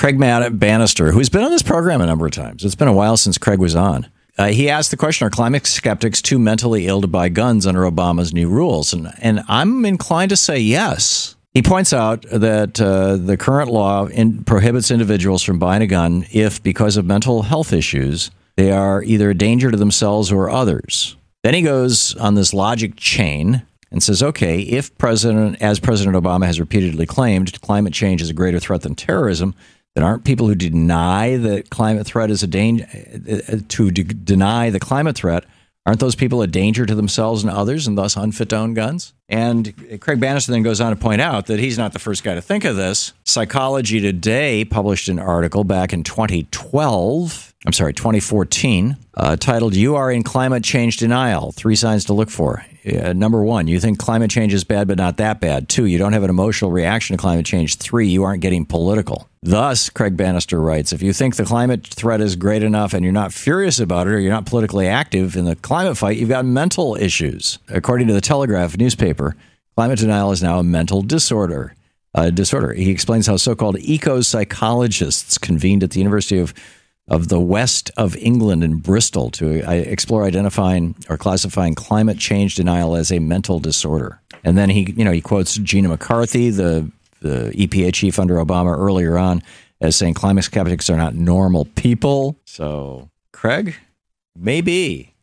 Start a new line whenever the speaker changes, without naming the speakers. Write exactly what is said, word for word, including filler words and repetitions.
Craig Bannister, who's been on this program a number of times. It's been a while since Craig was on. Uh, he asked the question, are climate skeptics too mentally ill to buy guns under Obama's new rules? And, and I'm inclined to say yes. He points out that uh, the current law in, prohibits individuals from buying a gun if, because of mental health issues, they are either a danger to themselves or others. Then he goes on this logic chain and says, okay, if President, as President Obama has repeatedly claimed, climate change is a greater threat than terrorism, then aren't people who deny that climate threat is a danger, to de- deny the climate threat, aren't those people a danger to themselves and others and thus unfit to own guns? And Craig Bannister then goes on to point out that he's not the first guy to think of this. Psychology Today published an article back in twenty twelve, I'm sorry, twenty fourteen, uh, titled, You Are in Climate Change Denial, Three Signs to Look For. Uh, number one, you think climate change is bad, but not that bad. Two, you don't have an emotional reaction to climate change. Three, you aren't getting political. Thus, Craig Bannister writes, if you think the climate threat is great enough and you're not furious about it or you're not politically active in the climate fight, you've got mental issues. According to the Telegraph newspaper, climate denial is now a mental disorder. Uh, disorder. He explains how so-called eco-psychologists convened at the University of of the West of England in Bristol to uh, explore identifying or classifying climate change denial as a mental disorder. And then he, you know, he quotes Gina McCarthy, the the E P A chief under Obama earlier on, as saying climate skeptics are not normal people. So, Craig, maybe.